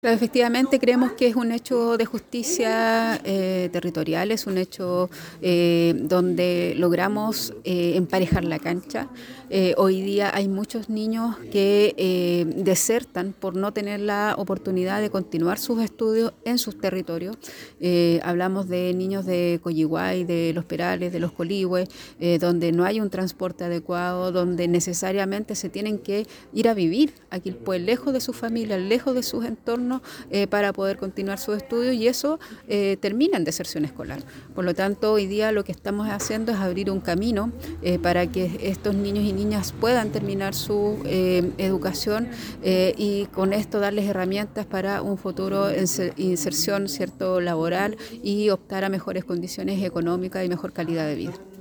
Claro, efectivamente creemos que es un hecho de justicia territorial, es un hecho donde logramos emparejar la cancha. Hoy día hay muchos niños que desertan por no tener la oportunidad de continuar sus estudios en sus territorios. Hablamos de niños de Coyihuay, de Los Perales, de Los Coligües, donde no hay un transporte adecuado, donde necesariamente se tienen que ir a vivir aquí, pues lejos de su familia, lejos de sus entornos, para poder continuar sus estudios, y eso termina en deserción escolar. Por lo tanto, hoy día lo que estamos haciendo es abrir un camino para que estos niños y niñas puedan terminar su educación y con esto darles herramientas para un futuro inserción, cierto, laboral, y optar a mejores condiciones económicas y mejor calidad de vida.